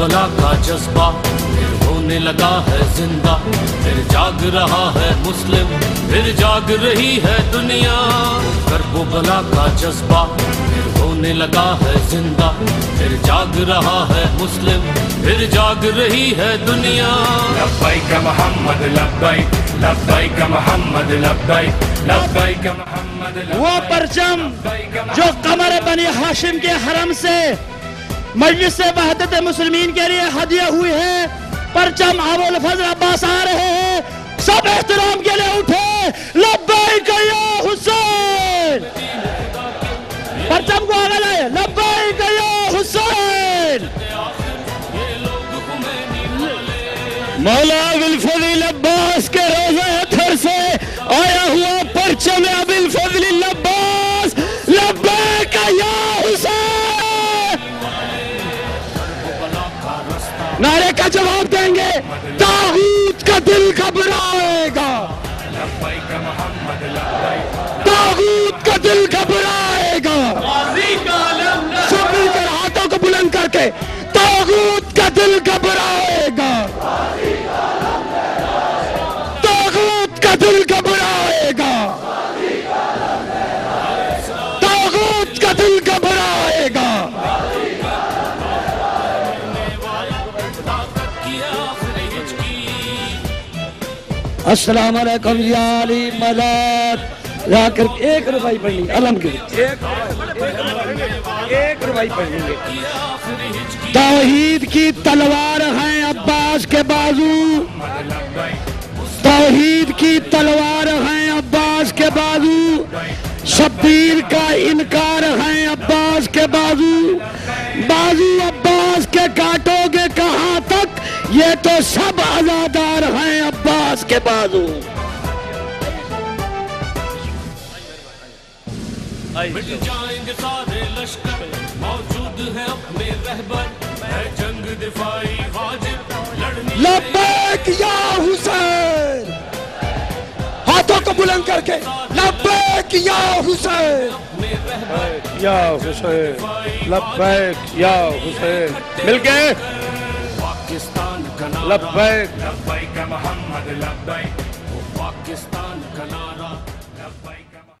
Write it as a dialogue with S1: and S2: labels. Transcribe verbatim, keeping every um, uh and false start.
S1: کربلا کا جذبہ پھر ہونے لگا ہے زندہ، پھر جاگ رہا ہے مسلم، پھر جاگ رہی ہے دنیا۔ کربلا کا جذبہ پھر ہونے لگا ہے زندہ، پھر جاگ رہا ہے مسلم، پھر جاگ رہی ہے دنیا۔
S2: لبیک محمد لبیک، لبیک محمد لبیک، لبیک محمد لبیک۔
S3: وہ پرچم جو قمر بنی ہاشم کے حرم سے مجلس وحدت مسلمین کے لیے ہدیہ ہوئی ہے، پرچم ابوالفضل عباس آ رہے ہیں، سب احترام کے لیے اٹھے، لبیک یا حسین، پرچم کو آگے لائے، لبیک یا حسین۔ مولا ابوالفضل عباس کے روزہ اطہر سے آیا ہوا پرچم ابوالفضل عباس، لبیک یا حسین۔ نعرے کا جواب دیں گے، طاغوت کا دل گھبرائے گا، طاغوت کا دل گھبرائے گا، سب مل کر ہاتھوں کو بلند کر کے، طاغوت کا دل گھبرائے گا، طاغوت کا دل گھبرائے گا، طاغوت کا دل گھبرائے گا۔ السلام علیکم یا علی مدد، لا کر ایک روپائی پڑھ لیں علم کے ایک روپائی پڑھ لیں گے۔ توحید کی تلوار ہیں عباس کے بازو، توحید کی تلوار ہیں عباس کے بازو، شبیر کا انکار ہیں عباس کے بازو، بازو عباس کے کاٹو گے کہاں تک، یہ تو سب عزادار ہیں عباس کے بازو۔
S1: مٹ جائیں گے سارے لشکر، موجود ہے اپنے رہبر، ہے جنگ دفاعی واجب، لڑنی
S3: لبیک یا حسین، ہاتھوں کو بلند کر کے، لبیک یا حسین، یا حسین، لبیک یا حسین، مل کے
S1: پاکستان کا نام،
S3: لبیک
S2: لبیک محمد لبیک،
S1: پاکستان